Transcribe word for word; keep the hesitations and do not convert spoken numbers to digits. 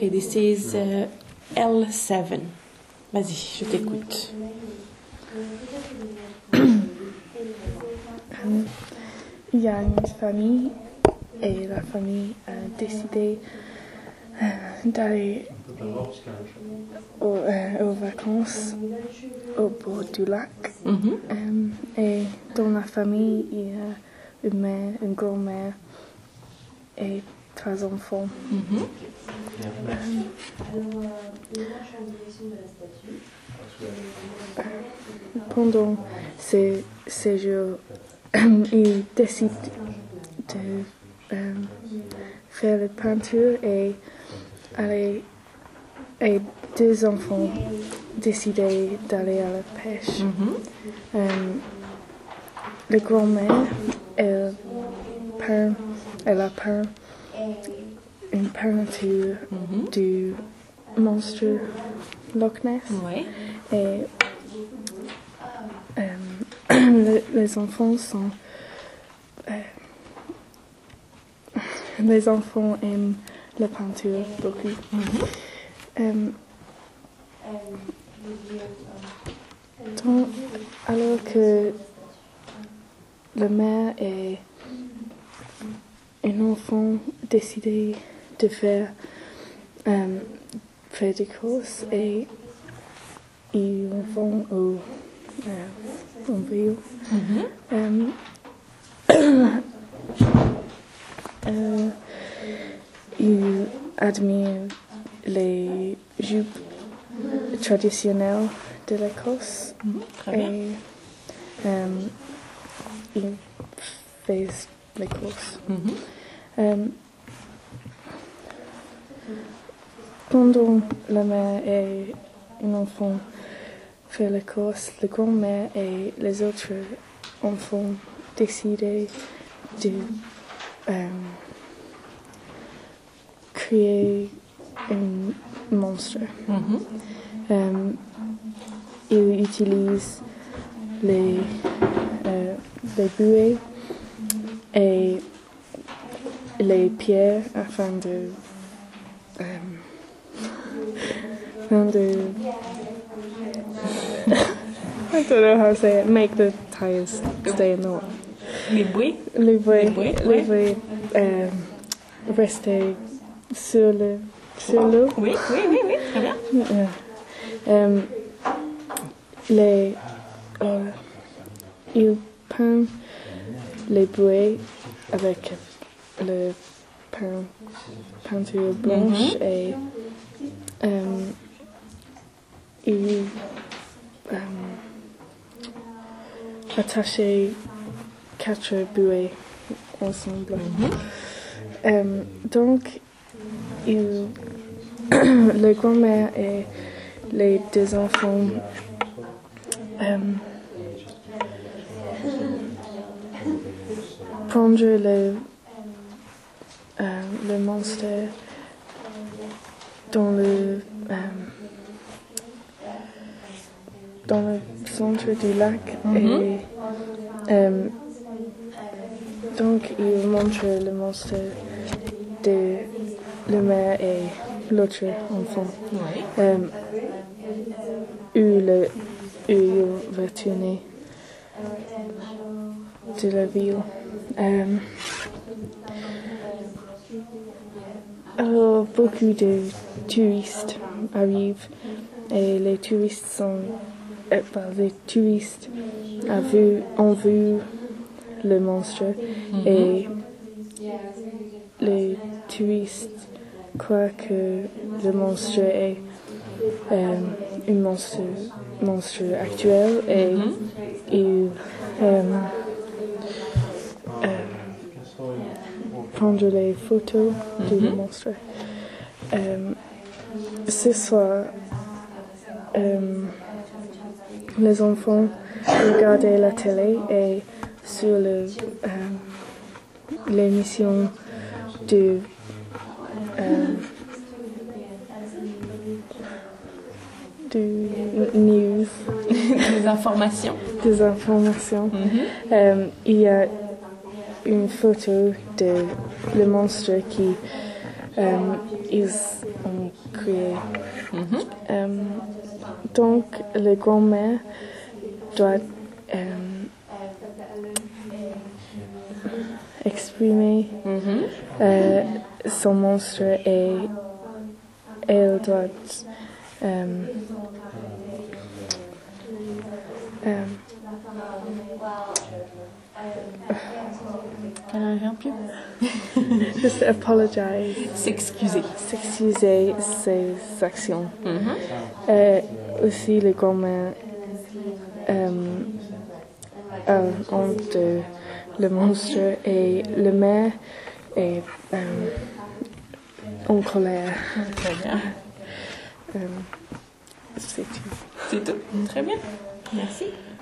Okay, this is uh, L seven. Vas-y, je t'écoute. Il y a une famille et la famille a décidé euh, d'aller aux, euh, aux vacances au bord du lac. Mm-hmm. Euh, et dans la famille, il y a une mère, une grand-mère et trois enfants. Mm-hmm. Pendant ces, ces jours, ils décident de euh, faire la peinture et aller, et deux enfants décidaient d'aller à la pêche. Mm-hmm. Euh, la grand-mère, elle peint, elle a peint une peinture Mm-hmm. du monstre Loch Ness. Ouais. Et euh, le- les enfants sont... euh, les enfants aiment la peinture beaucoup. Mm-hmm. Euh, donc, alors que la mère et un enfant décidé de faire, euh, faire des courses et ils vont au, euh, en vélo. Mm-hmm. Euh, euh, ils admirent les jupes traditionnelles de l'Écosse Mm-hmm. Très bien. et euh, ils font les courses. Mm-hmm. Euh, pendant la mère et un enfant font les courses, la grand-mère et les autres enfants décident de euh, créer un monstre. Mm-hmm. Euh, ils utilisent les, euh, les buées et les pierres afin de, euh, afin de I don't know how to say it, make the tires stay in the water. Les bruits. Les buées, Les buées, les ouais. buées, euh, rester sur le sur l'eau. Oui, oui, oui, oui, très bien. Euh, euh, les euh, ils peignent les buées avec le peint, peinture blanche Mhm. et euh, ils euh, attachaient quatre buées ensemble. Mhm. Euh, donc, il, la grand-mère et les deux enfants euh, prendre le, euh, le monstre dans le, euh, dans le centre du lac Mhm. et euh, donc il montre le monstre de la mère et l'autre enfant. Oui. Euh, où, le, où il va tourner de la ville. Euh, alors, beaucoup de touristes arrivent et les touristes sont, euh, ben, les touristes ont vu, ont vu le monstre Mhm. et les touristes croient que le monstre est euh, un monstre, monstre actuel et Mhm. ils euh, euh, prendre les photos du Mhm. monstre. Euh, ce soir, euh, les enfants regardaient la télé et sur le, euh, l'émission de euh, du news, Des informations. des informations. Mhm. Euh, il y a une photo de le monstre qui euh, ils ont crié. Mhm. Euh, donc, le grand-mère doit euh, exprimer Mhm. euh, son monstre et elle doit euh, euh, Can I help you? just apologize, S'excuser. s'excuser ses actions. Mhm. Euh, aussi, les grand-mères euh, euh, ont de, le monstre et le maire est euh, en colère. Très bien. Euh, c'est tout. C'est tout. Très bien. Merci.